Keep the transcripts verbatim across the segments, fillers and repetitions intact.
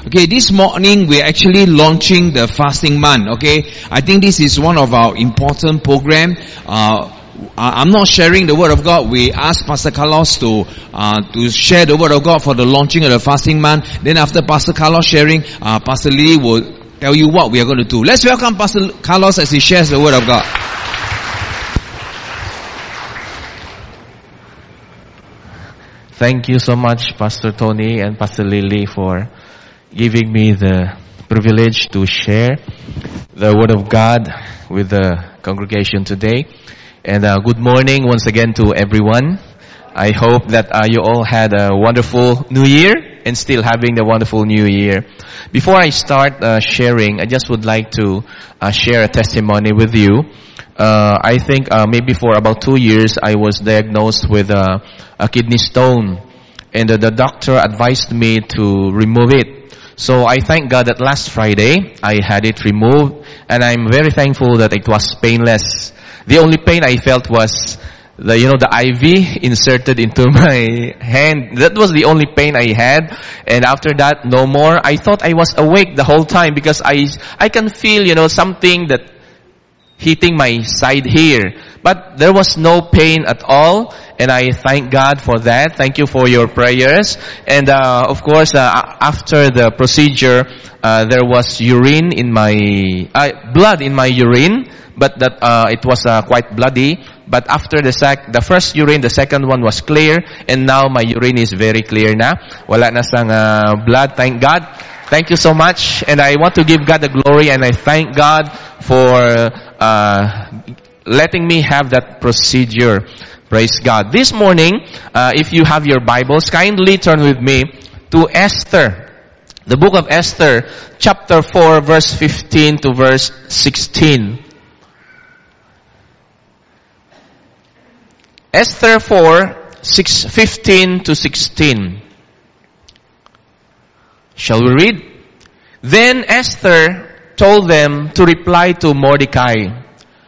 Okay, this morning we're actually launching the fasting month. Okay, I think this is one of our important program. Uh, I'm not sharing the word of God. We asked Pastor Carlos to uh, to share the word of God for the launching of the fasting month. Then after Pastor Carlos sharing, uh, Pastor Lee will tell you what we are going to do. Let's welcome Pastor Carlos as he shares the word of God. Thank you so much, Pastor Tony and Pastor Lily, for giving me the privilege to share the word of God with the congregation today. And uh, good morning once again to everyone. I hope that uh, you all had a wonderful New Year and still having the wonderful New Year. Before I start uh, sharing, I just would like to uh, share a testimony with you. Uh, I think uh, maybe for about two years I was diagnosed with uh, a kidney stone, and uh, the doctor advised me to remove it. So I thank God that last Friday I had it removed, and I'm very thankful that it was painless. The only pain I felt was the, you know, the I V inserted into my hand. That was the only pain I had. And after that, no more. I thought I was awake the whole time because I, I can feel, you know, something that hitting my side here. But there was no pain at all. And I thank God for that. Thank you for your prayers. And, uh, of course, uh, after the procedure, uh, there was urine in my, uh, blood in my urine. But that, uh, it was, uh, quite bloody. But after the sec, the first urine, the second one was clear. And now my urine is very clear na. Wala na sang, uh, blood. Thank God. Thank you so much. And I want to give God the glory, and I thank God for, uh, letting me have that procedure. Praise God. This morning, uh, if you have your Bibles, kindly turn with me to Esther. The book of Esther, chapter four, verse fifteen to verse sixteen. Esther four, six, fifteen to sixteen. Shall we read? Then Esther told them to reply to Mordecai,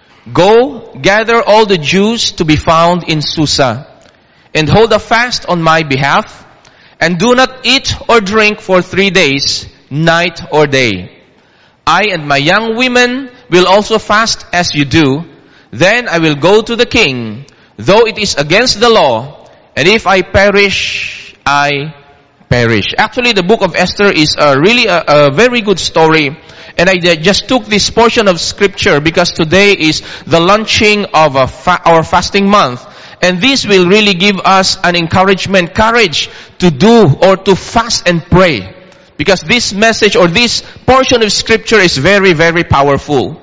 "Go, gather all the Jews to be found in Susa, and hold a fast on my behalf, and do not eat or drink for three days, night or day. I and my young women will also fast as you do. Then I will go to the king, though it is against the law, and if I perish, I perish." Actually, the book of Esther is a really a, a very good story. And I just took this portion of scripture because today is the launching of a fa- our fasting month. And this will really give us an encouragement, courage to do or to fast and pray. Because this message or this portion of scripture is very, very powerful.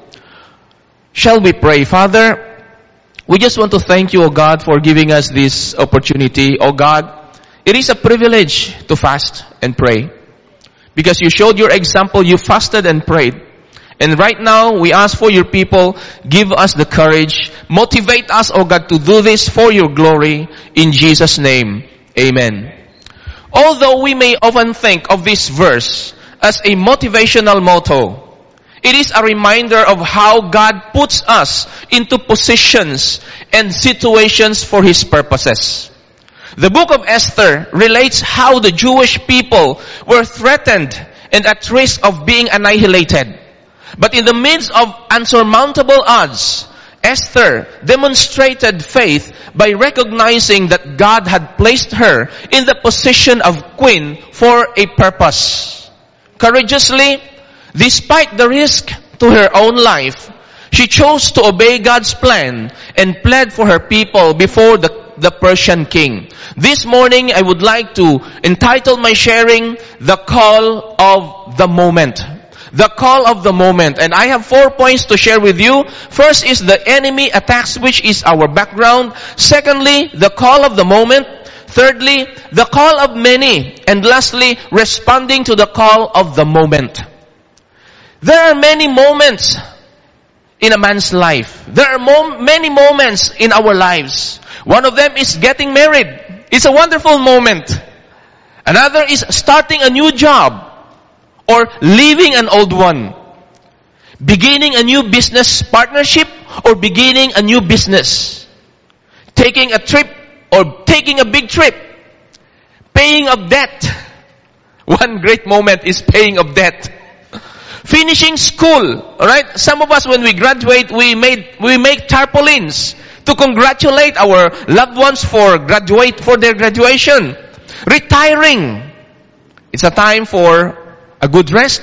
Shall we pray? Father, we just want to thank you, O God, for giving us this opportunity. O God, it is a privilege to fast and pray. Because you showed your example, you fasted and prayed. And right now, we ask for your people, give us the courage, motivate us, O God, to do this for your glory. In Jesus' name, amen. Although we may often think of this verse as a motivational motto, it is a reminder of how God puts us into positions and situations for His purposes. The book of Esther relates how the Jewish people were threatened and at risk of being annihilated. But in the midst of unsurmountable odds, Esther demonstrated faith by recognizing that God had placed her in the position of queen for a purpose. Courageously, despite the risk to her own life, she chose to obey God's plan and pled for her people before the the Persian king. This morning, I would like to entitle my sharing, The Call of the Moment. The Call of the Moment. And I have four points to share with you. First is the enemy attacks, which is our background. Secondly, the call of the moment. Thirdly, the call of many. And lastly, responding to the call of the moment. There are many moments in a man's life. There are mo- many moments in our lives. One of them is getting married. It's a wonderful moment. Another is starting a new job or leaving an old one. Beginning a new business partnership or beginning a new business. Taking a trip or taking a big trip. Paying up debt. One great moment is paying of debt. Finishing school, alright? Some of us when we graduate, we made, we make tarpaulins to congratulate our loved ones for graduate, for their graduation. Retiring. It's a time for a good rest.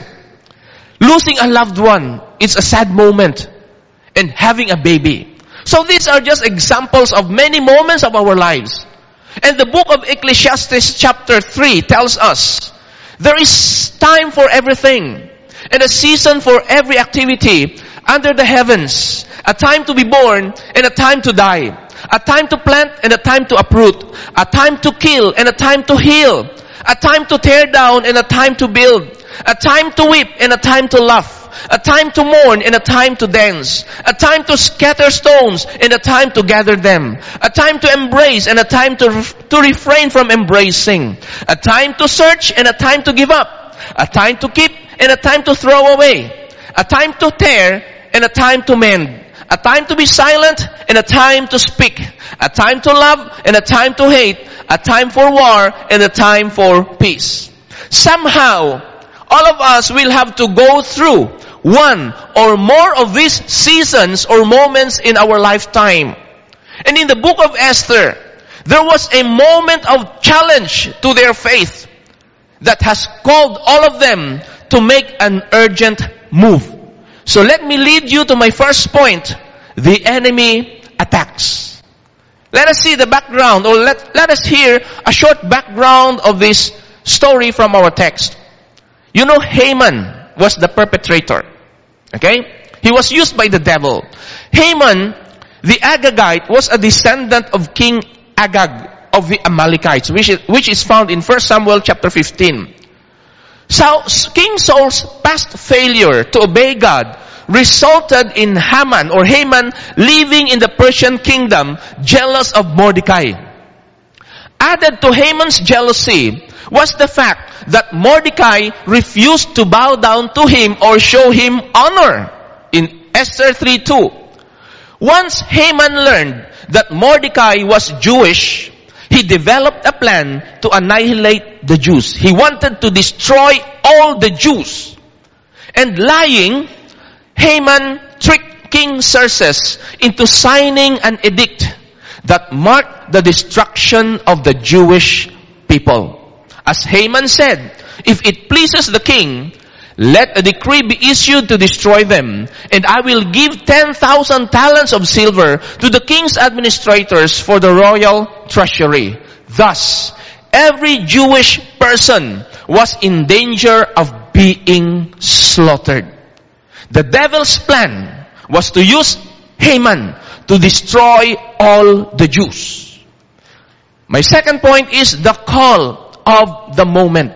Losing a loved one, it's a sad moment. And having a baby. So these are just examples of many moments of our lives. And the book of Ecclesiastes chapter three tells us, there is time for everything. And a season for every activity under the heavens. A time to be born and a time to die. A time to plant and a time to uproot. A time to kill and a time to heal. A time to tear down and a time to build. A time to weep and a time to laugh. A time to mourn and a time to dance. A time to scatter stones and a time to gather them. A time to embrace and a time to, ref- to refrain from embracing. A time to search and a time to give up. A time to keep and a time to throw away. A time to tear and a time to mend. A time to be silent and a time to speak. A time to love and a time to hate. A time for war and a time for peace. Somehow, all of us will have to go through one or more of these seasons or moments in our lifetime. And in the book of Esther, there was a moment of challenge to their faith that has called all of them to make an urgent move. So let me lead you to my first point. The enemy attacks. Let us see the background, or let, let us hear a short background of this story from our text. You know, Haman was the perpetrator. Okay? He was used by the devil. Haman, the Agagite, was a descendant of King Agag of the Amalekites, which is, which is found in First Samuel chapter fifteen. So, King Saul's past failure to obey God resulted in Haman or Haman living in the Persian kingdom, jealous of Mordecai. Added to Haman's jealousy was the fact that Mordecai refused to bow down to him or show him honor in Esther three two. Once Haman learned that Mordecai was Jewish, he developed a plan to annihilate the Jews. He wanted to destroy all the Jews. And lying, Haman tricked King Xerxes into signing an edict that marked the destruction of the Jewish people. As Haman said, if it pleases the king, let a decree be issued to destroy them, and I will give ten thousand talents of silver to the king's administrators for the royal treasury. Thus, every Jewish person was in danger of being slaughtered. The devil's plan was to use Haman to destroy all the Jews. My second point is the call of the moment.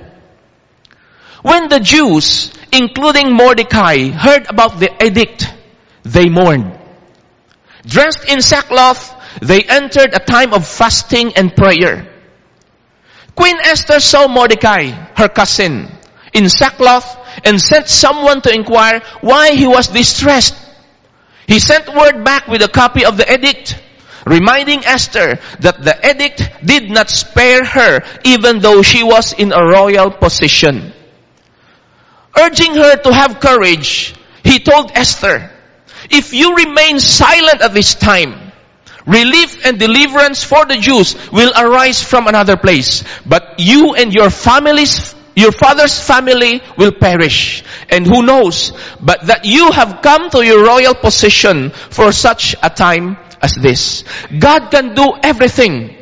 When the Jews, including Mordecai, heard about the edict, they mourned. Dressed in sackcloth, they entered a time of fasting and prayer. Queen Esther saw Mordecai, her cousin, in sackcloth and sent someone to inquire why he was distressed. He sent word back with a copy of the edict, reminding Esther that the edict did not spare her even though she was in a royal position. Urging her to have courage, he told Esther, if you remain silent at this time, relief and deliverance for the Jews will arise from another place. But you and your families, your father's family will perish. And who knows, but that you have come to your royal position for such a time as this. God can do everything.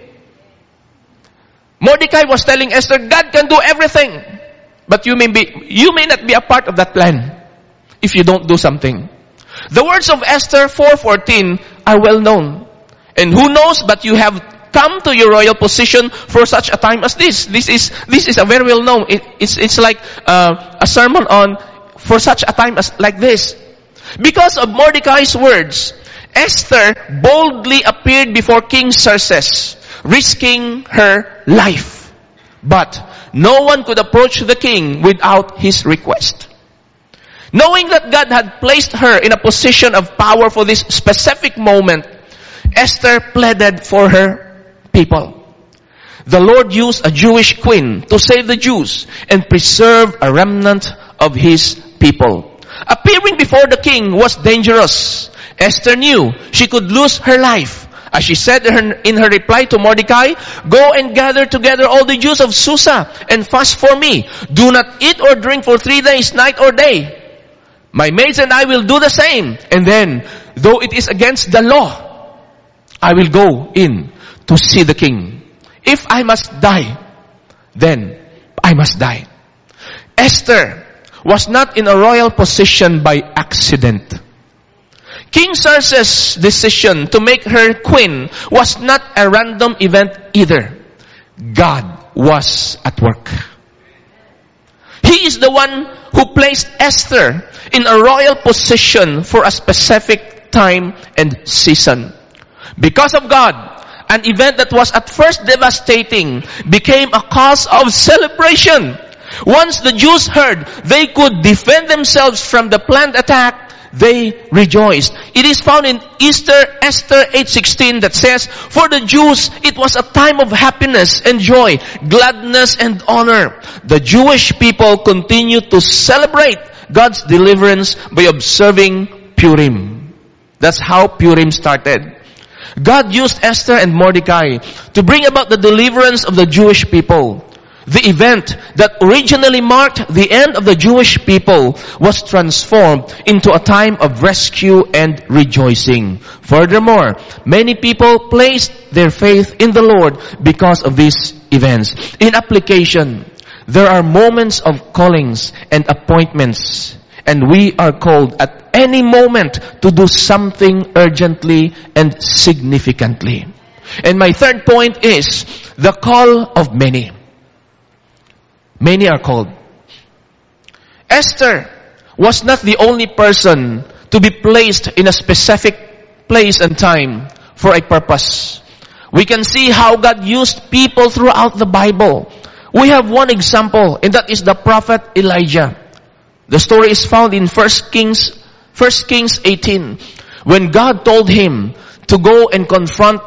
Mordecai was telling Esther, God can do everything. But you may be, you may not be a part of that plan if you don't do something. The words of Esther four fourteen are well known. And who knows, but you have come to your royal position for such a time as this. This is, this is a very well known. It, it's, it's like uh, a sermon on for such a time as like this. Because of Mordecai's words, Esther boldly appeared before King Xerxes, risking her life. But no one could approach the king without his request. Knowing that God had placed her in a position of power for this specific moment, Esther pleaded for her people. the Lord used a Jewish queen to save the Jews and preserve a remnant of His people. Appearing before the king was dangerous. Esther knew she could lose her life. As she said in her reply to Mordecai, "Go and gather together all the Jews of Susa and fast for me. Do not eat or drink for three days, night or day. My maids and I will do the same. And then, though it is against the law, I will go in to see the king. If I must die, then I must die." Esther was not in a royal position by accident. King Xerxes' decision to make her queen was not a random event either. God was at work. He is the one who placed Esther in a royal position for a specific time and season. Because of God, an event that was at first devastating became a cause of celebration. Once the Jews heard they could defend themselves from the planned attack, they rejoiced. It is found in Esther, Esther eight sixteen that says, "For the Jews, it was a time of happiness and joy, gladness and honor." The Jewish people continued to celebrate God's deliverance by observing Purim. That's how Purim started. God used Esther and Mordecai to bring about the deliverance of the Jewish people. The event that originally marked the end of the Jewish people was transformed into a time of rescue and rejoicing. Furthermore, many people placed their faith in the Lord because of these events. In application, there are moments of callings and appointments, and we are called at any moment to do something urgently and significantly. And my third point is the call of many. Many are called. Esther was not the only person to be placed in a specific place and time for a purpose. We can see how God used people throughout the Bible. We have one example, and that is the prophet Elijah. The story is found in First Kings, First Kings eighteen, when God told him to go and confront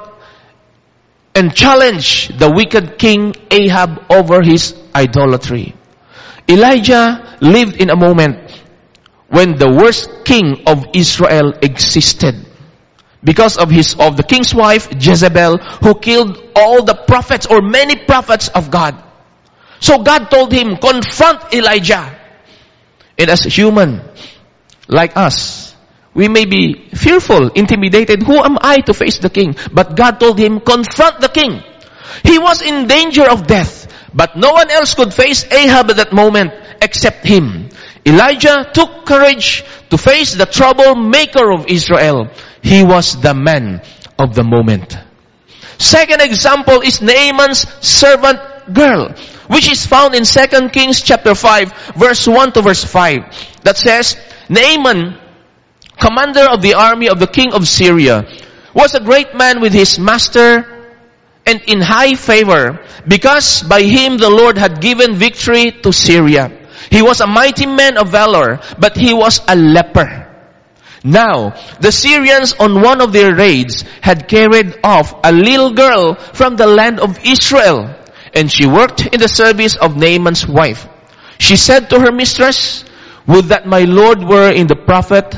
and challenge the wicked king Ahab over his idolatry. Elijah lived in a moment when the worst king of Israel existed because of his of the king's wife Jezebel, who killed all the prophets or many prophets of God. So God told him, confront Elijah. And as a human like us, we may be fearful, intimidated. Who am I to face the king? But God told him, confront the king. He was in danger of death, but no one else could face Ahab at that moment except him. Elijah took courage to face the troublemaker of Israel. He was the man of the moment. Second example is Naaman's servant girl, which is found in Second Kings chapter five, verse one to verse five. That says, Naaman, commander of the army of the king of Syria, was a great man with his master and in high favor, because by him the Lord had given victory to Syria. He was a mighty man of valor, but he was a leper. Now, the Syrians on one of their raids had carried off a little girl from the land of Israel, and she worked in the service of Naaman's wife. She said to her mistress, would that my Lord were in the prophet,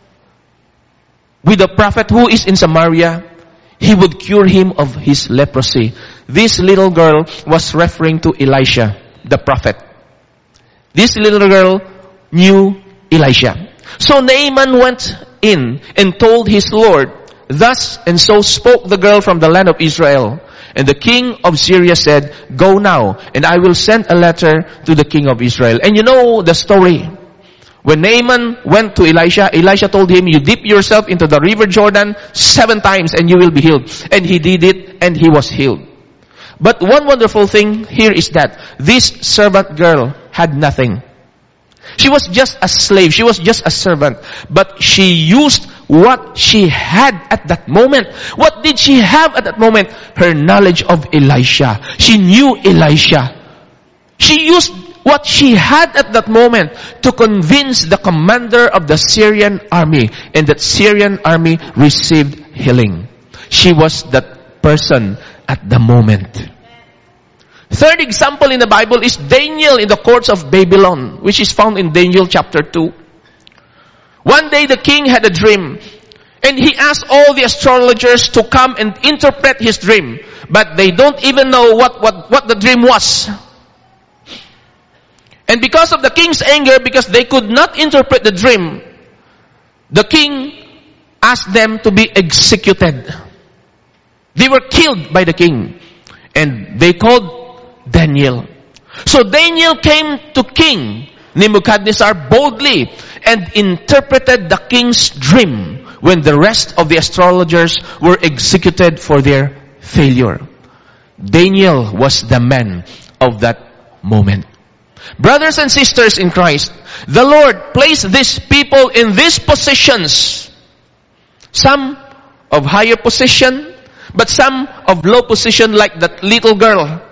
with the prophet who is in Samaria, he would cure him of his leprosy. This little girl was referring to Elisha, the prophet. This little girl knew Elisha. So Naaman went in and told his Lord, thus and so spoke the girl from the land of Israel. And the king of Syria said, go now, and I will send a letter to the king of Israel. And you know the story. When Naaman went to Elisha, Elisha told him, you dip yourself into the river Jordan seven times and you will be healed. And he did it and he was healed. But one wonderful thing here is that this servant girl had nothing. She was just a slave. She was just a servant. But she used what she had at that moment. What did she have at that moment? Her knowledge of Elisha. She knew Elisha. She used what she had at that moment to convince the commander of the Syrian army. And that Syrian army received healing. She was that person at the moment. Third example in the Bible is Daniel in the courts of Babylon, which is found in Daniel chapter two. One day the king had a dream, and he asked all the astrologers to come and interpret his dream. But they don't even know what, what, what the dream was. And because of the king's anger, because they could not interpret the dream, the king asked them to be executed. They were killed by the king. And they called Daniel. So Daniel came to King Nebuchadnezzar boldly and interpreted the king's dream when the rest of the astrologers were executed for their failure. Daniel was the man of that moment. Brothers and sisters in Christ, the Lord placed these people in these positions. Some of higher position, but some of low position like that little girl.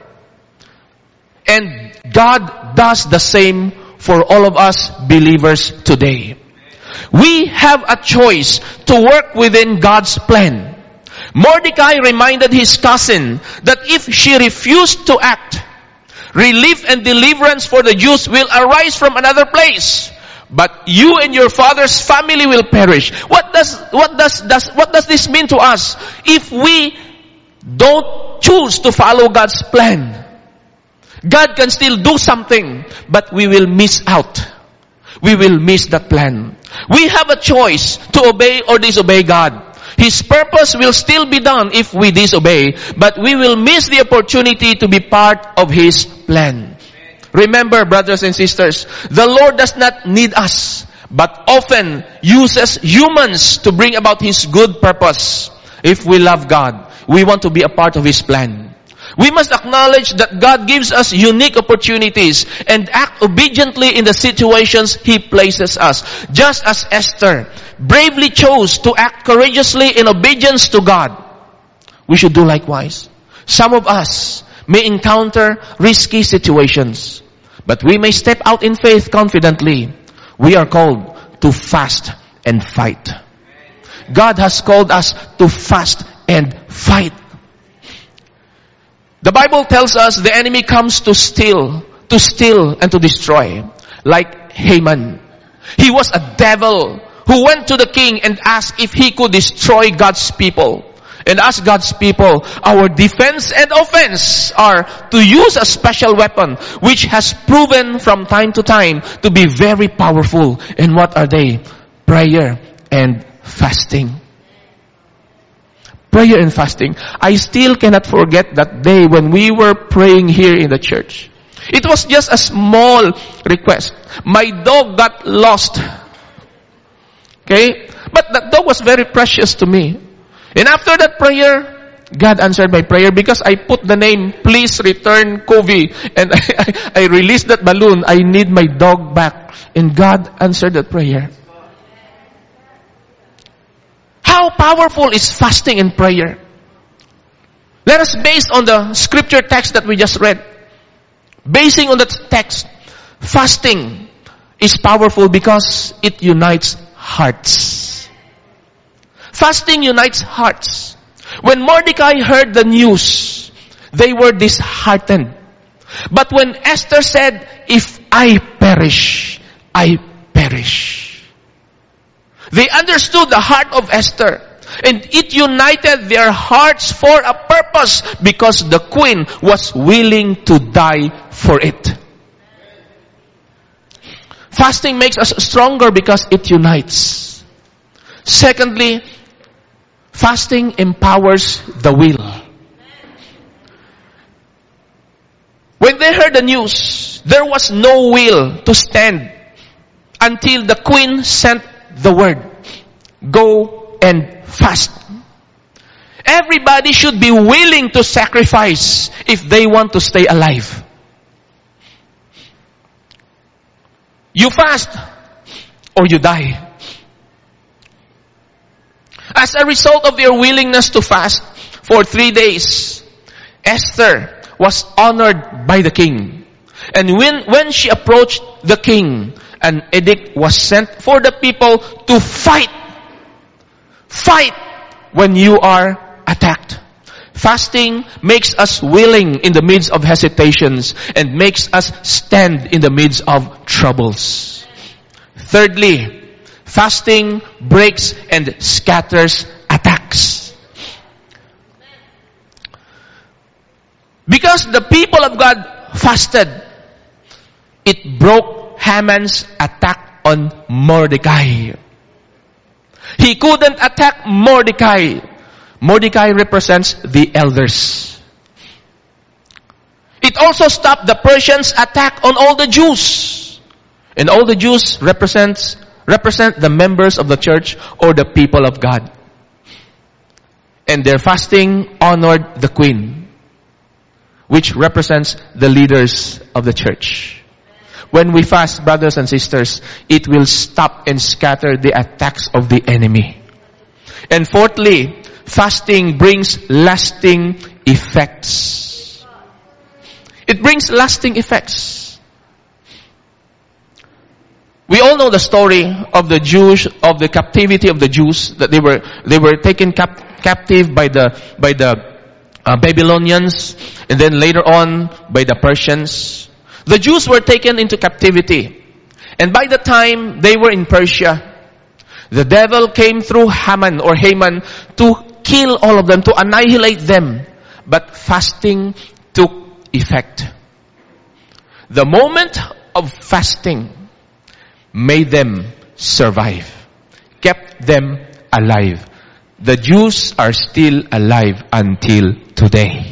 And God does the same for all of us believers today. We have a choice to work within God's plan. Mordecai reminded his cousin that if she refused to act, relief and deliverance for the Jews will arise from another place. But you and your father's family will perish. What does, what does, does, what does this mean to us? If we don't choose to follow God's plan, God can still do something, but we will miss out. We will miss that plan. We have a choice to obey or disobey God. His purpose will still be done if we disobey, but we will miss the opportunity to be part of His plan. Remember, brothers and sisters, the Lord does not need us, but often uses humans to bring about His good purpose. If we love God, we want to be a part of His plan. We must acknowledge that God gives us unique opportunities and act obediently in the situations He places us. Just as Esther bravely chose to act courageously in obedience to God, we should do likewise. Some of us may encounter risky situations, but we may step out in faith confidently. We are called to fast and fight. God has called us to fast and fight. The Bible tells us the enemy comes to steal, to steal and to destroy. Like Haman. He was a devil who went to the king and asked if he could destroy God's people. And as God's people, our defense and offense are to use a special weapon which has proven from time to time to be very powerful. And what are they? Prayer and fasting. Prayer and fasting. I still cannot forget that day when we were praying here in the church. It was just a small request. My dog got lost. Okay? But that dog was very precious to me. And after that prayer, God answered my prayer because I put the name, please return Kobe. And I, I, I released that balloon. I need my dog back. And God answered that prayer. How powerful is fasting and prayer? Let us base on the scripture text that we just read. Basing on that text, fasting is powerful because it unites hearts. Fasting unites hearts. When Mordecai heard the news, they were disheartened. But when Esther said, if I perish, I perish. They understood the heart of Esther. And it united their hearts for a purpose because the queen was willing to die for it. Fasting makes us stronger because it unites. Secondly, fasting empowers the will. When they heard the news, there was no will to stand until the queen sent the word, go and fast. Everybody should be willing to sacrifice if they want to stay alive. You fast or you die. As a result of their willingness to fast for three days, Esther was honored by the king. And when, when she approached the king, an edict was sent for the people to fight. Fight when you are attacked. Fasting makes us willing in the midst of hesitations and makes us stand in the midst of troubles. Thirdly, fasting breaks and scatters attacks. Because the people of God fasted, it broke Haman's attack on Mordecai. He couldn't attack Mordecai. Mordecai represents the elders. It also stopped the Persians' attack on all the Jews. And all the Jews represents, represent the members of the church or the people of God. And their fasting honored the queen, which represents the leaders of the church. When we fast, brothers and sisters, it will stop and scatter the attacks of the enemy. And fourthly, fasting brings lasting effects. It brings lasting effects. We all know the story of the Jews, of the captivity of the Jews, that they were, they were taken cap- captive by the, by the uh, Babylonians, and then later on by the Persians. The Jews were taken into captivity. And by the time they were in Persia, the devil came through Haman or Haman to kill all of them, to annihilate them. But fasting took effect. The moment of fasting made them survive, kept them alive. The Jews are still alive until today.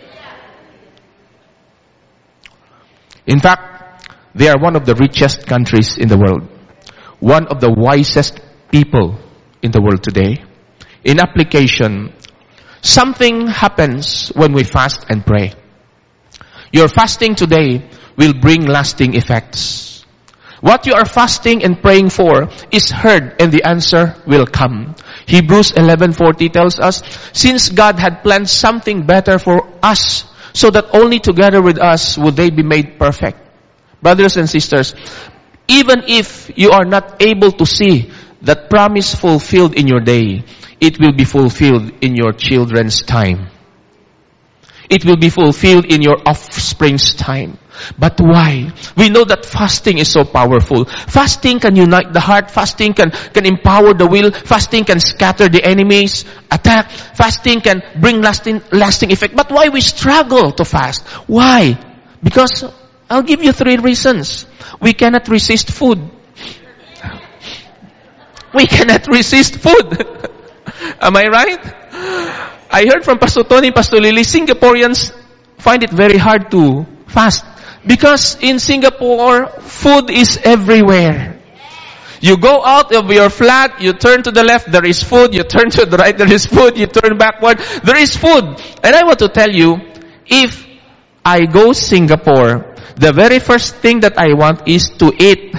In fact, they are one of the richest countries in the world. One of the wisest people in the world today. In application, something happens when we fast and pray. Your fasting today will bring lasting effects. What you are fasting and praying for is heard and the answer will come. Hebrews eleven forty tells us, since God had planned something better for us, so that only together with us would they be made perfect. Brothers and sisters, even if you are not able to see that promise fulfilled in your day, it will be fulfilled in your children's time. It will be fulfilled in your offspring's time. But why? We know that fasting is so powerful. Fasting can unite the heart. Fasting can, can empower the will. Fasting can scatter the enemy's attack. Fasting can bring lasting, lasting effect. But why we struggle to fast? Why? Because I'll give you three reasons. We cannot resist food. We cannot resist food. Am I right? I heard from Pastor Tony, Pastor Lily, Singaporeans find it very hard to fast. Because in Singapore, food is everywhere. You go out of your flat, you turn to the left, there is food. You turn to the right, there is food. You turn backward, there is food. And I want to tell you, if I go Singapore, the very first thing that I want is to eat.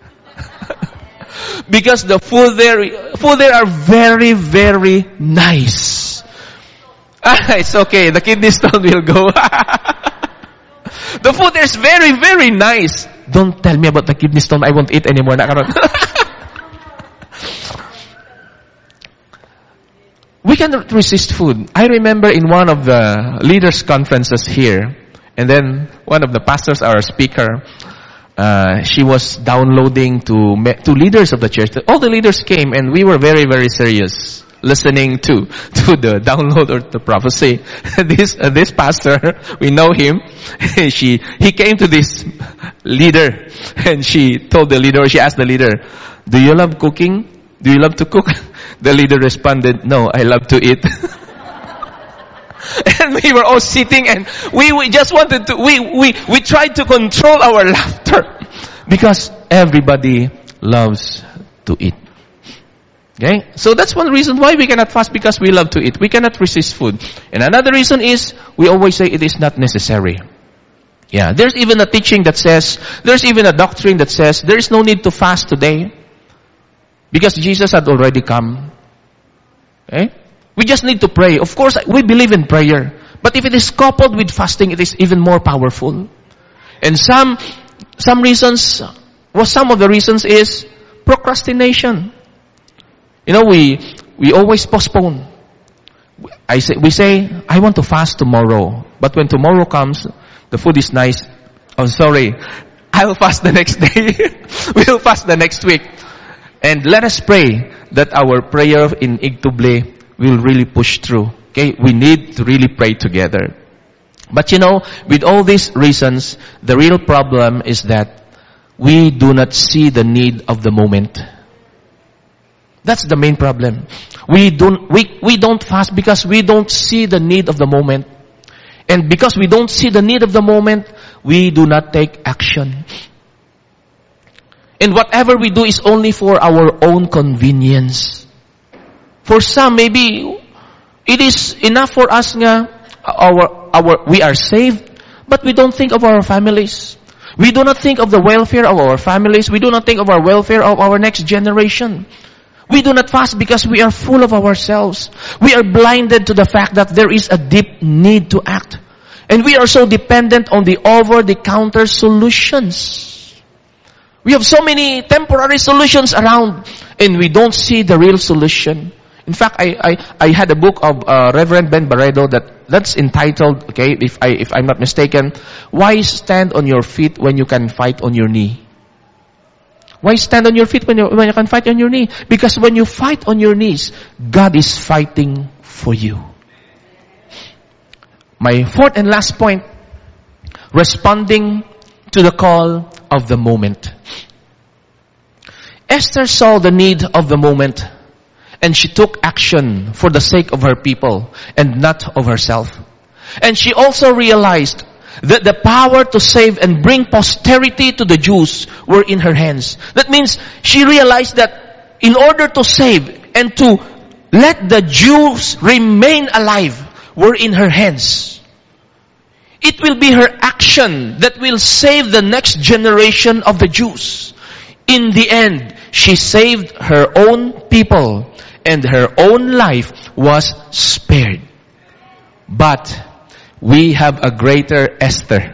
Because the food there, food there are very, very nice. Ah, it's okay. The kidney stone will go. The food there is very, very nice. Don't tell me about the kidney stone. I won't eat anymore. We cannot resist food. I remember in one of the leaders' conferences here, and then one of the pastors, our speaker, uh, she was downloading to to leaders of the church. All the leaders came, and we were very, very serious, listening to to the download or the prophecy. This uh, this pastor, we know him. she he came to this leader, and she told the leader, she asked the leader, "Do you love cooking? Do you love to cook?" The leader responded, "No, I love to eat." And we were all sitting, and we, we just wanted to, we, we, we tried to control our laughter because everybody loves to eat. Okay? So that's one reason why we cannot fast, because we love to eat. We cannot resist food. And another reason is, we always say it is not necessary. Yeah, there's even a teaching that says, there's even a doctrine that says, there is no need to fast today because Jesus had already come. Okay? We just need to pray. Of course, we believe in prayer. But if it is coupled with fasting, it is even more powerful. And some, some reasons, well, some of the reasons is procrastination. You know, we, we always postpone. I say, we say, I want to fast tomorrow. But when tomorrow comes, the food is nice. Oh, sorry. I'll fast the next day. We'll fast the next week. And let us pray that our prayer in Igtuble will really push through. Okay? We need to really pray together. But you know, with all these reasons, the real problem is that we do not see the need of the moment. That's the main problem. We don't, we, we don't fast because we don't see the need of the moment. And because we don't see the need of the moment, we do not take action. And whatever we do is only for our own convenience. For some, maybe it is enough for us nga, our, our, we are saved, but we don't think of our families. We do not think of the welfare of our families. We do not think of our welfare of our next generation. We do not fast because we are full of ourselves. We are blinded to the fact that there is a deep need to act. And we are so dependent on the over-the-counter solutions. We have so many temporary solutions around, and we don't see the real solution. In fact, I, I, I had a book of uh, Reverend Ben Barredo that that's entitled, okay, if I if I'm not mistaken, Why Stand on Your Feet When You Can Fight on Your Knee? Why stand on your feet when you when you can fight on your knee? Because when you fight on your knees, God is fighting for you. My fourth and last point, responding to the call of the moment. Esther saw the need of the moment, and she took action for the sake of her people and not of herself. And she also realized that the power to save and bring posterity to the Jews were in her hands. That means she realized that in order to save and to let the Jews remain alive were in her hands. It will be her action that will save the next generation of the Jews. In the end, she saved her own people and her own life was spared. But we have a greater Esther,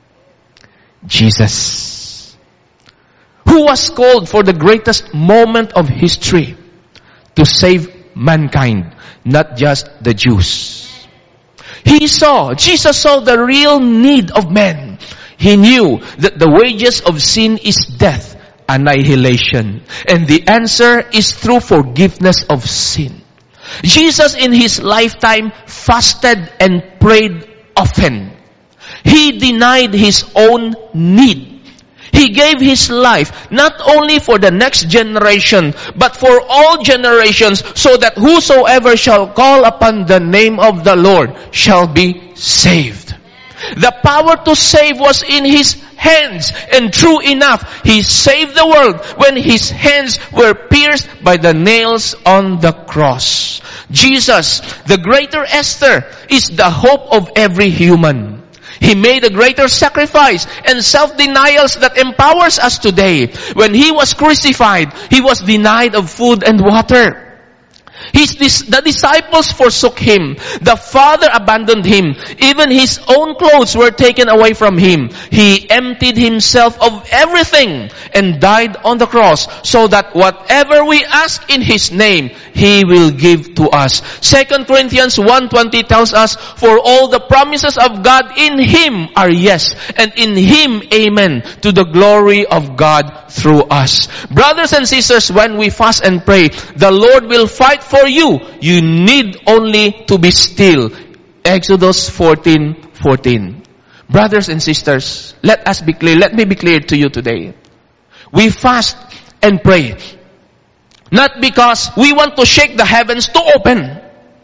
Jesus, who was called for the greatest moment of history to save mankind, not just the Jews. He saw, Jesus saw the real need of men. He knew that the wages of sin is death, annihilation. And the answer is through forgiveness of sin. Jesus in His lifetime fasted and prayed often. He denied His own need. He gave His life not only for the next generation, but for all generations, so that whosoever shall call upon the name of the Lord shall be saved. The power to save was in His hands, and true enough, He saved the world when His hands were pierced by the nails on the cross. Jesus, the greater Esther, is the hope of every human. He made a greater sacrifice and self-denials that empowers us today. When He was crucified, He was denied of food and water. His, the disciples forsook Him. The Father abandoned Him. Even His own clothes were taken away from Him. He emptied Himself of everything and died on the cross so that whatever we ask in His name, He will give to us. Second Corinthians one twenty tells us, for all the promises of God in Him are yes, and in Him amen, to the glory of God through us. Brothers and sisters, when we fast and pray, the Lord will fight for you. You need only to be still. Exodus fourteen fourteen. Brothers and sisters, let us be clear. Let me be clear to you today. We fast and pray not because we want to shake the heavens to open.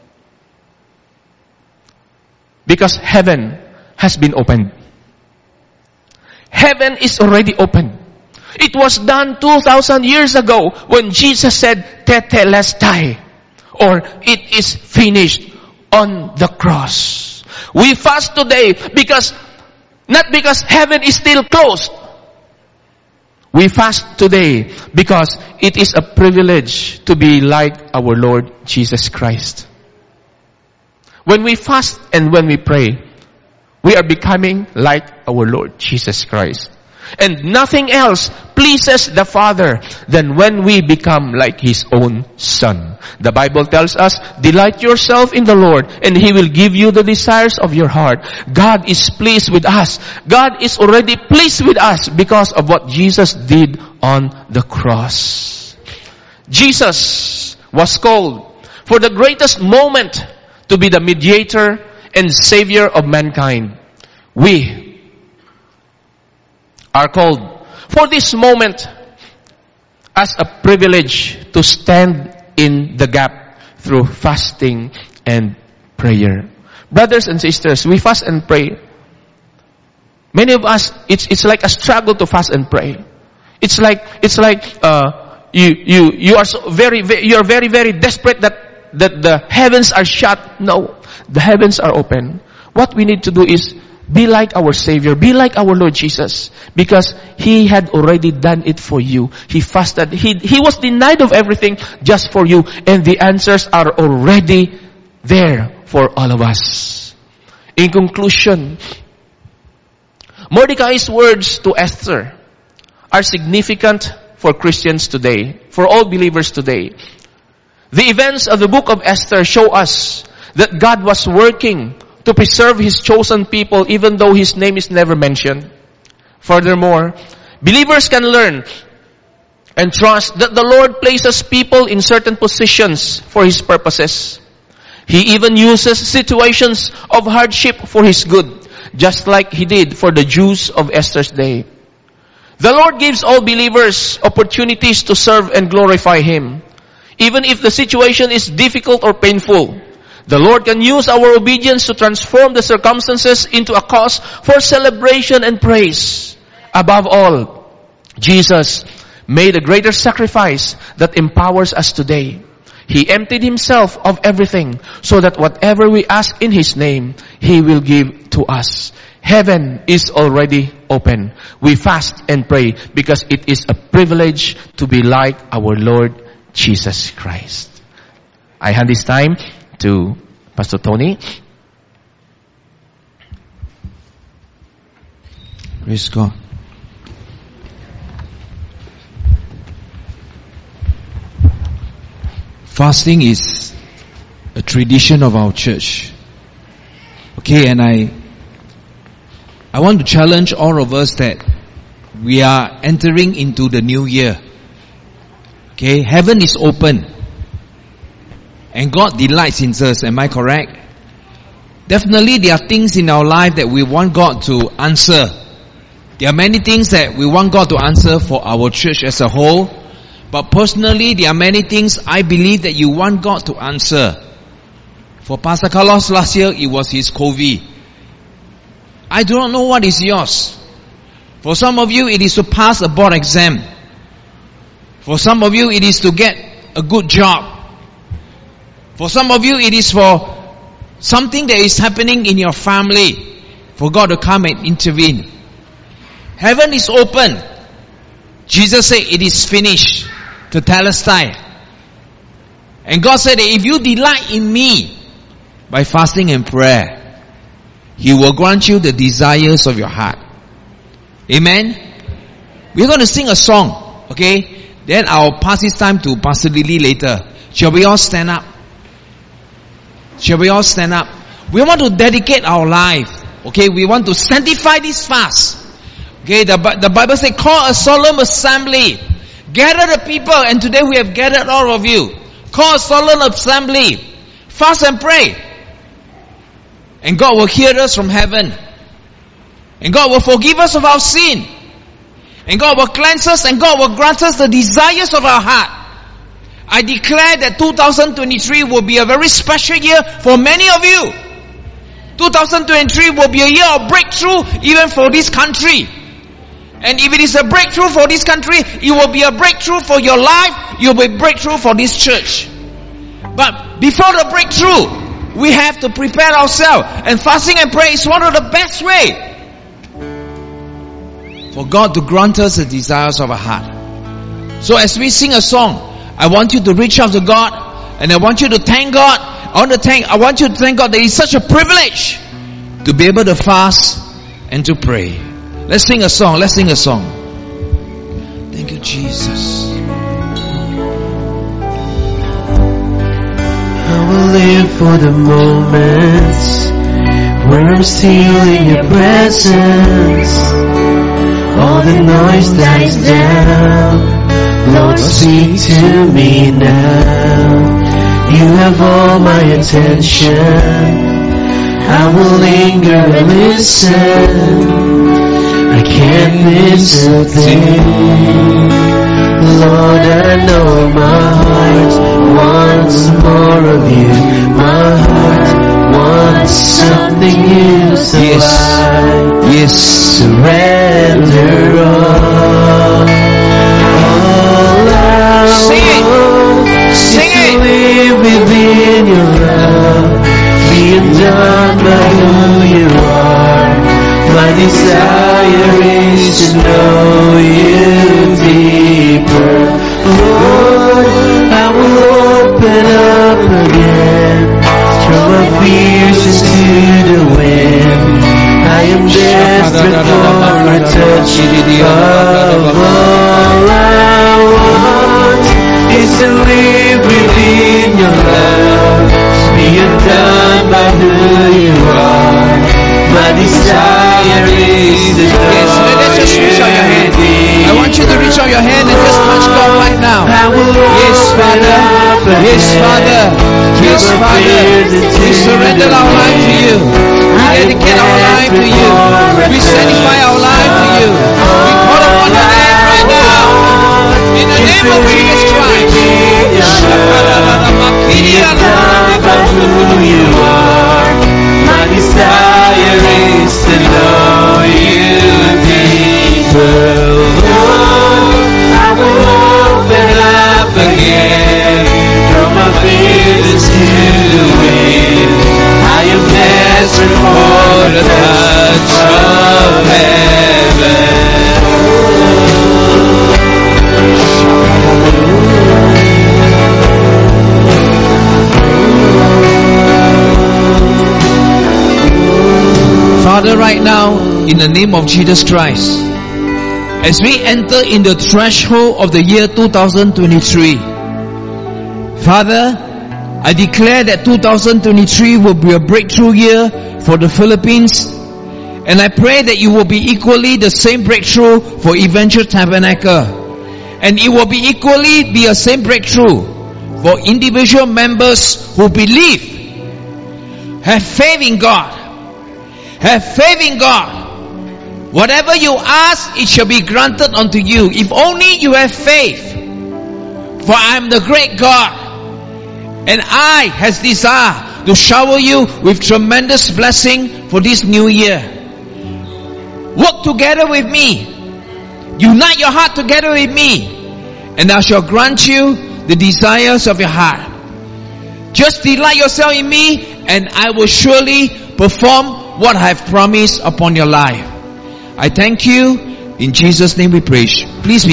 Because heaven has been opened. Heaven is already open. It was done two thousand years ago when Jesus said, Tetelestai, or it is finished on the cross. We fast today because, not because heaven is still closed. We fast today because it is a privilege to be like our Lord Jesus Christ. When we fast and when we pray, we are becoming like our Lord Jesus Christ. And nothing else pleases the Father than when we become like His own Son. The Bible tells us, delight yourself in the Lord and He will give you the desires of your heart. God is pleased with us. God is already pleased with us because of what Jesus did on the cross. Jesus was called for the greatest moment to be the mediator and Savior of mankind. We are called for this moment as a privilege to stand in the gap through fasting and prayer. Brothers and sisters, we fast and pray. Many of us, it's it's like a struggle to fast and pray. It's like it's like uh, you you you are so very, very you are very very desperate that that the heavens are shut. No, the heavens are open. What we need to do is be like our Savior, be like our Lord Jesus, because He had already done it for you. He fasted. He, he was denied of everything just for you, and the answers are already there for all of us. In conclusion, Mordecai's words to Esther are significant for Christians today, for all believers today. The events of the book of Esther show us that God was working to preserve His chosen people even though His name is never mentioned. Furthermore, believers can learn and trust that the Lord places people in certain positions for His purposes. He even uses situations of hardship for His good, just like He did for the Jews of Esther's day. The Lord gives all believers opportunities to serve and glorify Him, even if the situation is difficult or painful. The Lord can use our obedience to transform the circumstances into a cause for celebration and praise. Above all, Jesus made a greater sacrifice that empowers us today. He emptied Himself of everything so that whatever we ask in His name, He will give to us. Heaven is already open. We fast and pray because it is a privilege to be like our Lord Jesus Christ. I hand this time to Pastor Tony. Praise God. Fasting is a tradition of our church. Okay, and I I want to challenge all of us that we are entering into the new year. Okay, heaven is open. And God delights in us, am I correct? Definitely there are things in our life that we want God to answer. There are many things that we want God to answer for our church as a whole. But personally, there are many things I believe that you want God to answer. For Pastor Carlos last year, it was his COVID. I do not know what is yours. For some of you, it is to pass a board exam. For some of you, it is to get a good job. For some of you, it is for something that is happening in your family, for God to come and intervene. Heaven is open. Jesus said, it is finished. To Telestai. And God said that if you delight in me by fasting and prayer, He will grant you the desires of your heart. Amen? We're going to sing a song, okay? Then I'll pass this time to Pastor Lily later. Shall we all stand up? Shall we all stand up? We want to dedicate our life. Okay, we want to sanctify this fast. Okay, the, the Bible says, call a solemn assembly. Gather the people, and today we have gathered all of you. Call a solemn assembly. Fast and pray. And God will hear us from heaven. And God will forgive us of our sin. And God will cleanse us, and God will grant us the desires of our heart. I declare that two thousand twenty-three will be a very special year for many of you. two thousand twenty-three will be a year of breakthrough even for this country. And if it is a breakthrough for this country, it will be a breakthrough for your life, it will be a breakthrough for this church. But before the breakthrough, we have to prepare ourselves. And fasting and prayer is one of the best way for God to grant us the desires of our heart. So as we sing a song, I want you to reach out to God, and I want you to thank God. I want to thank, I want you to thank God that it's such a privilege to be able to fast and to pray. Let's sing a song. Let's sing a song. Jesus. I will live for the moments where I'm still in your presence. All the noise dies down. Lord, speak to me now. You have all my attention. I will linger and listen. I can't miss a thing. Lord, I know my heart wants more of you. My heart wants something new, so Yes. I Yes. surrender all. All I Sing it. want Sing is to it. live within your love, being done by who you are. My desire is to know you deeper. Lord, I will open up again, throw my fears into the wind. I am desperate for a touch of all I want is to live within your love, be undone by who you are. My desire is to know. Yes, let's just reach out your hand. I want you to reach out your hand and just touch God right now. Yes, Father. Yes, Father. Yes, Father. We surrender our life to you. We dedicate our life to you. We sanctify our life to you. We call upon your name right now. In the name of Jesus Christ. Who you are. My desire is to know you deeper. Lord, I will open up again, throw my fears to the wind. I am desperate for the touch of heaven. Father, right now, in the name of Jesus Christ, as we enter in the threshold of the year two thousand twenty-three, Father, I declare that two thousand twenty-three will be a breakthrough year for the Philippines, and I pray that it will be equally the same breakthrough for Evangel Tabernacle, and it will be equally be a same breakthrough for individual members who believe, have faith in God. Have faith in God. Whatever you ask, it shall be granted unto you. If only you have faith. For I am the great God, and I has desire to shower you with tremendous blessing for this new year. Work together with me. Unite your heart together with me, and I shall grant you the desires of your heart. Just delight yourself in me, and I will surely perform what I have promised upon your life. I thank you. In Jesus' name we pray. Please be